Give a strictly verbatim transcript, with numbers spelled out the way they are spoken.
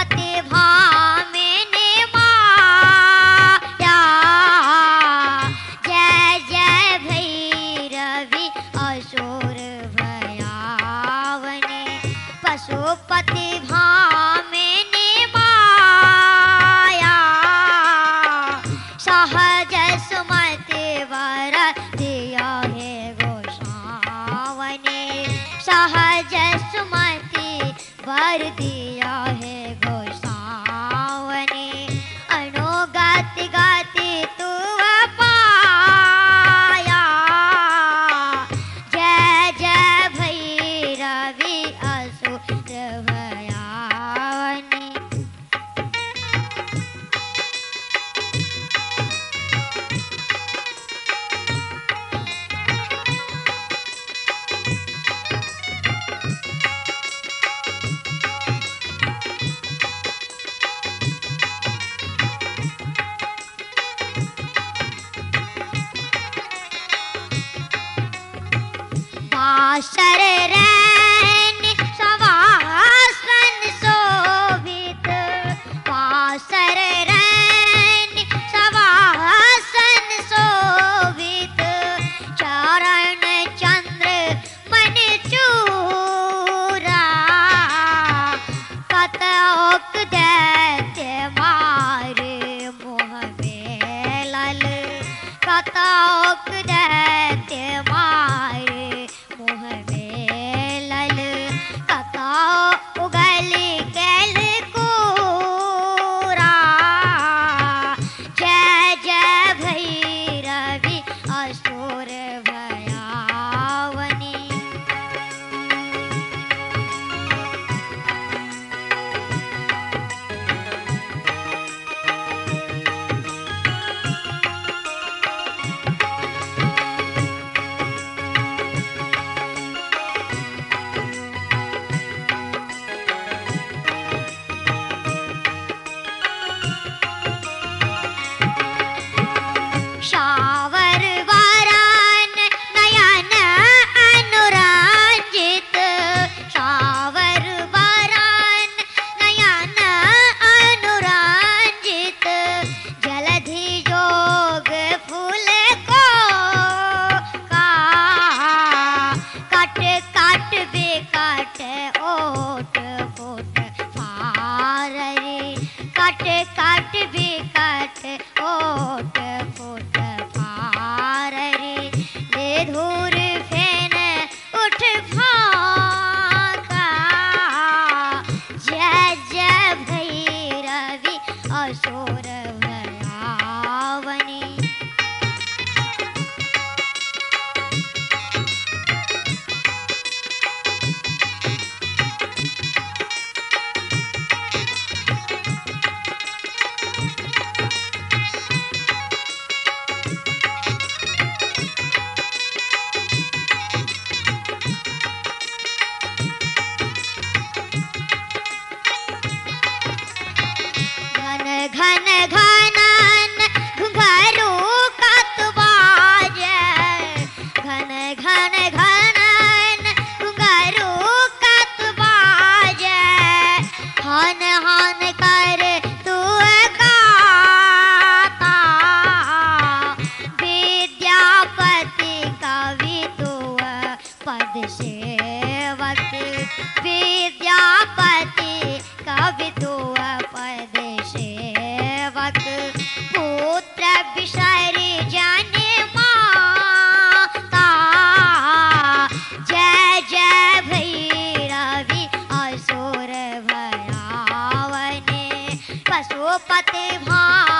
पशुपति भामिनी माया। जय जय भैरवी असुर भयावनी। पशुपति भामिनी माया। सहज सुमति वर दिया है गोसावनी। सहज सुमति वर दिया है गोसावनी। अनुगति गति तू पाया। जय जय भैरवी असुर भयावनी। बासर रैन सवासन शोभित। बासर रैन सवासन शोभित। चरण चंद्र मन चूरा। कतौक दैत्य मारे मोह मेलल। कतौक दैत्य मारे मोह मेलल। कतौ उगल कैल कोरा। जय जय भैरवी असुर भयावनी। शावर वरन नयन अनुरंजित। शावर वरन नयन अनुरंजित। जलधि जोग फूल को का। कट कट बेकट ओट फुट फाररी। कट कट बेकट ओट फुट फाररी। ले धूर फेन उठ फाका। जय जय भैरवी असुर भयावनी। घन घन घनन घुंघरू कतवाज। घन घन घनन घुंघरू कतवाज। हन हन कर तू गाता। विद्यापति कवि तू पद सेवक। विद्यापति कवि तू पद सेवक। पुत्र बिसरि जाने माता। जय जय भैरवी असुर भयावनी। पशुपति भा